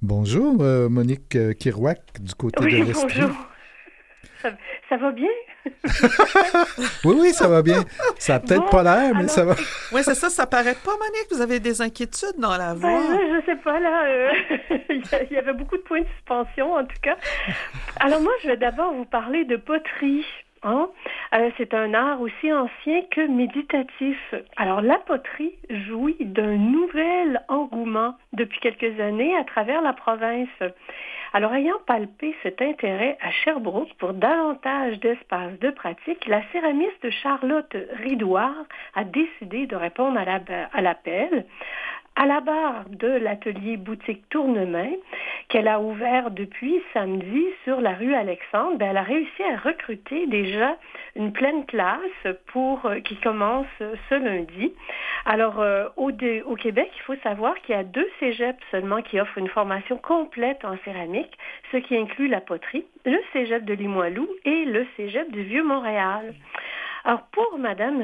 Bonjour, Monique Kirouac, du côté de Oui, l'Estrie. bonjour. Ça, ça va bien? Oui, oui, ça va bien. Ça a peut-être Bon, pas l'air, mais alors, ça va. Oui, c'est ça, ça paraît pas, Monique. Vous avez des inquiétudes dans la ben voix. là, je sais pas, là, il y avait beaucoup de points de suspension, en tout cas. Alors moi, je vais d'abord vous parler de poterie. Hein? C'est un art aussi ancien que méditatif. Alors la poterie jouit d'un nouvel engouement depuis quelques années à travers la province. Alors ayant palpé cet intérêt à Sherbrooke pour davantage d'espace de pratique, la céramiste Charlotte Ridoire a décidé de répondre à l'appel à la barre de l'atelier boutique Tournemain qu'elle a ouvert depuis samedi sur la rue Alexandre. Elle a réussi à recruter déjà une pleine classe qui commence ce lundi. Alors, au Québec, il faut savoir qu'il y a 2 cégeps seulement qui offrent une formation complète en céramique, ce qui inclut la poterie, le cégep de Limoilou et le cégep du Vieux-Montréal. Alors, pour Madame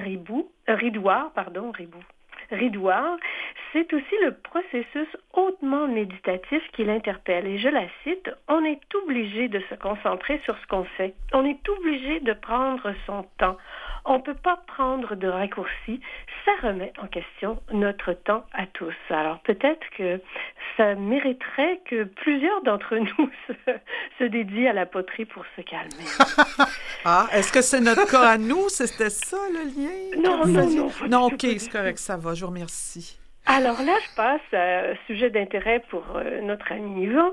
Ridoire, c'est aussi le processus hautement méditatif qui l'interpelle. Et je la cite, on est obligé de se concentrer sur ce qu'on fait. On est obligé de prendre son temps. On ne peut pas prendre de raccourcis. Ça remet en question notre temps à tous. Alors peut-être que ça mériterait que plusieurs d'entre nous se dédient à la poterie pour se calmer. Ah, est-ce que c'est notre cas à nous? C'était ça le lien que Non, vous non, faisiez? non, pas du Non, tout, OK, pas du c'est tout. correct, ça va, je vous remercie. Alors là, je passe à un sujet d'intérêt pour notre ami Yvan.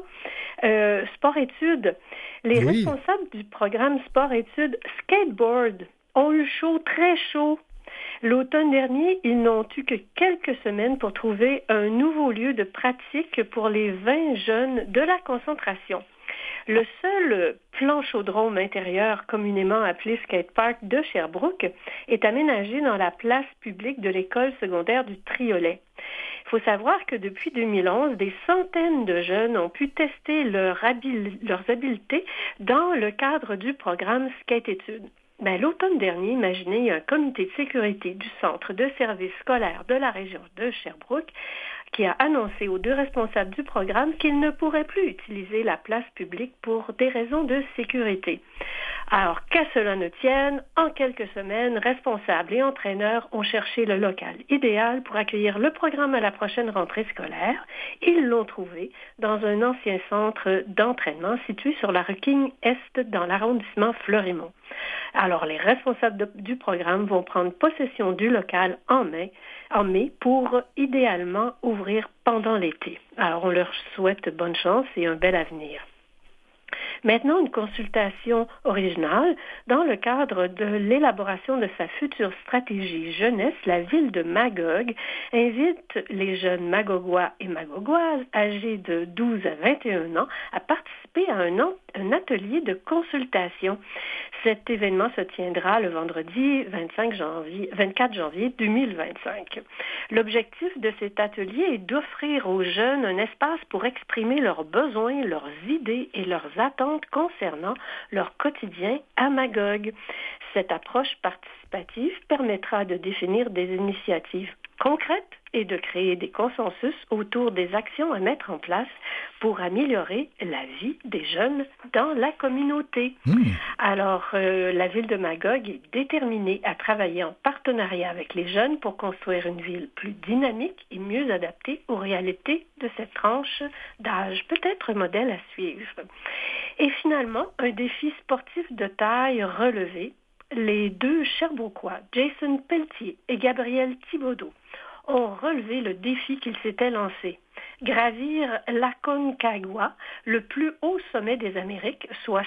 Sport-études. Les Oui. responsables du programme Sport-études Skateboard ont eu chaud, très chaud. L'automne dernier, ils n'ont eu que quelques semaines pour trouver un nouveau lieu de pratique pour les 20 jeunes de la concentration. Le seul plan chaudrome intérieur, communément appelé skatepark de Sherbrooke, est aménagé dans la place publique de l'école secondaire du Triolet. Il faut savoir que depuis 2011, des centaines de jeunes ont pu tester leurs habiletés dans le cadre du programme Skate-études. L'automne dernier, imaginez un comité de sécurité du centre de services scolaires de la région de Sherbrooke qui a annoncé aux 2 responsables du programme qu'ils ne pourraient plus utiliser la place publique pour des raisons de sécurité. Alors, qu'à cela ne tienne, en quelques semaines, responsables et entraîneurs ont cherché le local idéal pour accueillir le programme à la prochaine rentrée scolaire. Ils l'ont trouvé dans un ancien centre d'entraînement situé sur la rue King Est dans l'arrondissement Fleurimont. Alors, les responsables du programme vont prendre possession du local en mai pour idéalement ouvrir pendant l'été. Alors, on leur souhaite bonne chance et un bel avenir. Maintenant, une consultation originale. Dans le cadre de l'élaboration de sa future stratégie jeunesse, la ville de Magog invite les jeunes magogois et magogoises âgés de 12 à 21 ans à participer à un atelier de consultation. Cet événement se tiendra le vendredi 24 janvier 2025. L'objectif de cet atelier est d'offrir aux jeunes un espace pour exprimer leurs besoins, leurs idées et leurs attentes concernant leur quotidien à Magog. Cette approche participative permettra de définir des initiatives concrètes et de créer des consensus autour des actions à mettre en place pour améliorer la vie des jeunes dans la communauté. Alors, la ville de Magog est déterminée à travailler en partenariat avec les jeunes pour construire une ville plus dynamique et mieux adaptée aux réalités de cette tranche d'âge. Peut-être un modèle à suivre. Et finalement, un défi sportif de taille relevé. Les 2 Sherbrookois, Jason Pelletier et Gabriel Thibodeau, ont relevé le défi qu'ils s'étaient lancé. Gravir l'Aconcagua, le plus haut sommet des Amériques, soit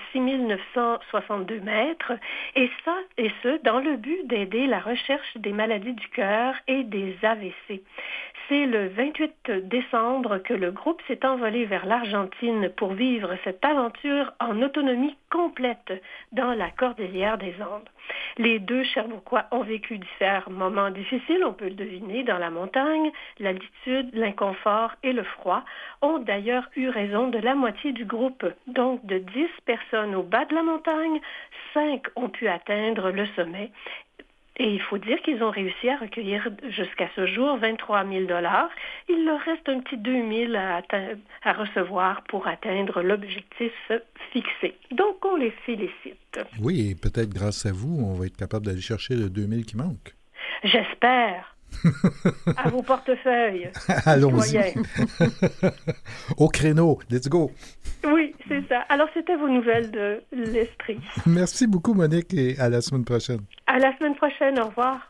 6962 mètres, et ce, dans le but d'aider la recherche des maladies du cœur et des AVC. C'est le 28 décembre que le groupe s'est envolé vers l'Argentine pour vivre cette aventure en autonomie complète dans la cordillère des Andes. Les 2 Sherbrookois ont vécu différents moments difficiles, on peut le deviner, dans la montagne. L'altitude, l'inconfort et le froid ont d'ailleurs eu raison de la moitié du groupe. Donc, de 10 personnes au bas de la montagne, 5 ont pu atteindre le sommet. Et il faut dire qu'ils ont réussi à recueillir jusqu'à ce jour 23 000 $. Il leur reste un petit 2 000 à recevoir pour atteindre l'objectif fixé. Donc, on les félicite. Oui, et peut-être grâce à vous, on va être capable d'aller chercher le 2000 qui manque. J'espère. À vos portefeuilles. Allons-y. Au créneau. Let's go. Oui, c'est ça. Alors, c'était vos nouvelles de l'Estrie. Merci beaucoup, Monique, et à la semaine prochaine. À la semaine prochaine. Au revoir.